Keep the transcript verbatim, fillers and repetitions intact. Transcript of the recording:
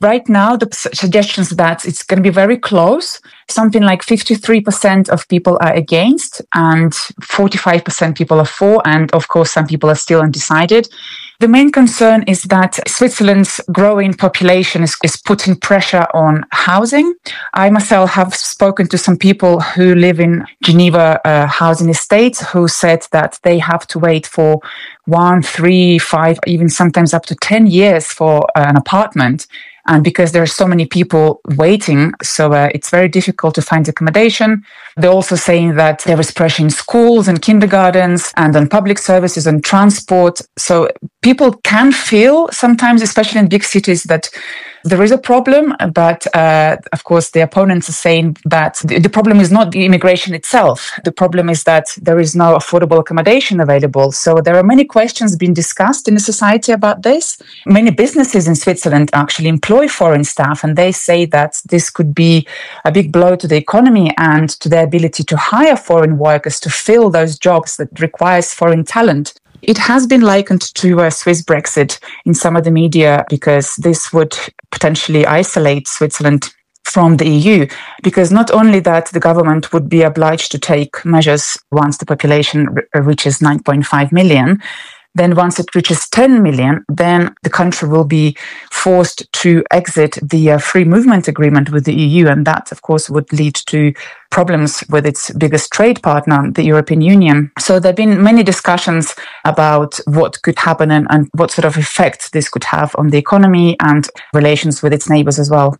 Right now, the suggestions that it's going to be very close. Something like fifty-three percent of people are against and forty-five percent people are for. And of course, some people are still undecided. The main concern is that Switzerland's growing population is, is putting pressure on housing. I myself have spoken to some people who live in Geneva uh, housing estates who said that they have to wait for one, three, five, even sometimes up to ten years for uh, an apartment. And because there are so many people waiting, so uh, it's very difficult to find accommodation. They're also saying that there is pressure in schools and kindergartens and on public services and transport. So people can feel sometimes, especially in big cities, that there is a problem. But uh, of course, the opponents are saying that the, the problem is not the immigration itself. The problem is that there is no affordable accommodation available. So there are many questions being discussed in the society about this. Many businesses in Switzerland actually employ foreign staff, and they say that this could be a big blow to the economy and to their ability to hire foreign workers to fill those jobs that requires foreign talent. It has been likened to a Swiss Brexit in some of the media because this would potentially isolate Switzerland from the E U, because not only that the government would be obliged to take measures once the population r- reaches nine point five million, then once it reaches ten million, then the country will be forced to exit the uh, free movement agreement with the E U. And that, of course, would lead to problems with its biggest trade partner, the European Union. So there have been many discussions about what could happen and, and what sort of effect this could have on the economy and relations with its neighbors as well.